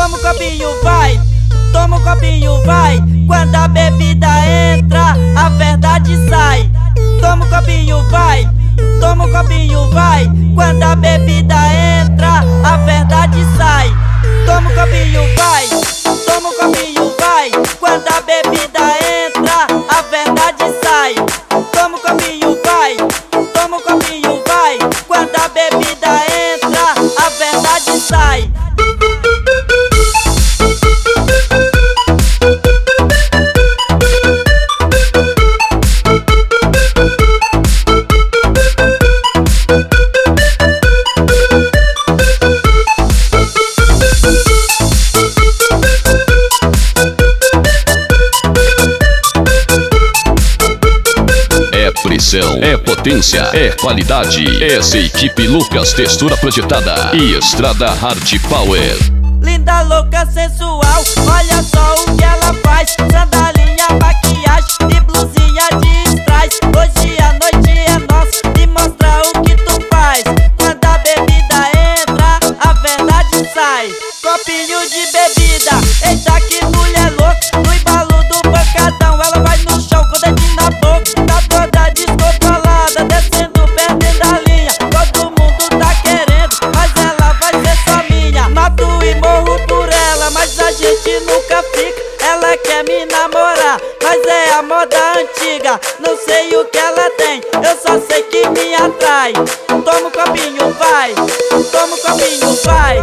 Toma um copinho, vai. Toma um copinho, vai. Quando a bebida entra, a verdade sai. Toma um copinho, vai. Toma um copinho, vai. Quando a bebida entra, a verdade sai. Toma um copinho, vai. Toma um copinho, vai. Quando a bebida entra, a verdade sai. Toma um copinho, vai. Toma um copinho, vai. Quando a bebida entra, a verdade sai. É potência, é qualidade. Essa equipe Lucas, textura projetada e Estrada Hard Power. Linda, louca, sensual, olha só o que ela faz. Sandalinha, maquiagem e blusinha de strass. Hoje a noite é nossa, me mostra o que tu faz. Quando a bebida entra, a verdade sai. Copinho de bebida, eita que mulher louca. No embalo do pancadão, ela vai no chão com o dedinho na boca. Tá toda descontrolada, descendo, perdendo a linha. Todo mundo tá querendo, mas ela vai ser só minha. Mato e morro por ela, mas a gente nunca fica. Ela quer me namorar, mas é a moda antiga. Não sei o que ela tem, eu só sei que me atrai. Toma um copinho, vai. Toma um copinho, vai.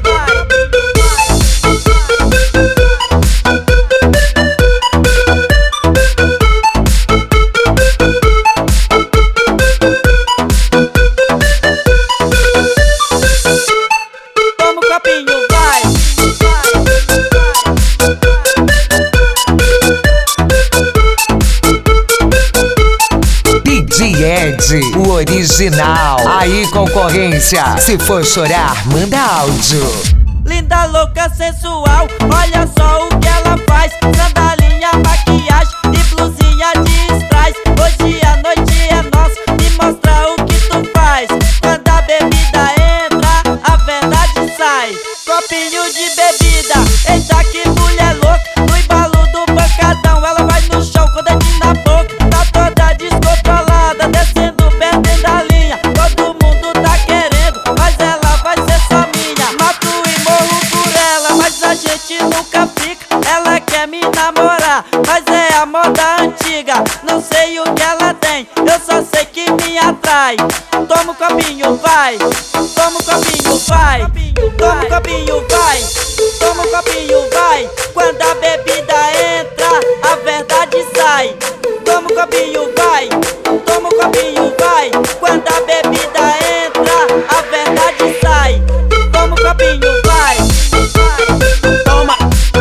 O original. Aí, concorrência, se for chorar, manda áudio. Linda, louca, sensual, olha só o que ela faz. Sandalinha, maquiagem e blusinha de strass. Hoje a noite é nossa, me mostra o que tu faz. Quando a bebida entra, a verdade sai. Copinho de bebida, eita que mulher louca. No embalo do pancadão, ela vai no chão com o dedinho na boca. Tá toda descontrolada, descendo, perdendo a linha. Todo mundo tá querendo, mas ela vai ser só minha. Mato e morro por ela, mas a gente nunca fica. Ela quer me namorar, mas é a moda antiga. Não sei o que ela tem, eu só sei que me atrai. Toma um copinho, vai. Toma um copinho, vai. Toma um copinho, vai. Toma um copinho, vai. Quando a bebida entra, a verdade sai. Toma um copinho, vai. Toma um copinho, vai. Quando a bebida entra, a verdade sai. Toma um copinho, vai. Toma.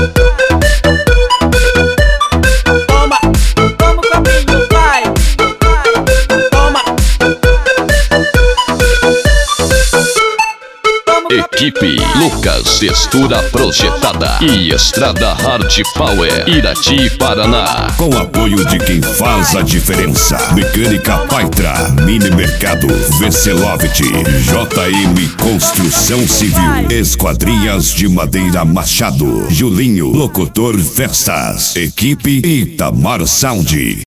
Toma. Toma um copinho, vai. Toma. Equipe Lucas, textura projetada e Estrada Hard Power, Irati, Paraná. Com apoio de quem faz a diferença: Mecânica Paitra, Mini Mercado, Veselovit, JM Construção Civil, Esquadrias de Madeira Machado, Julinho, Locutor Festas, Equipe Itamar Sound.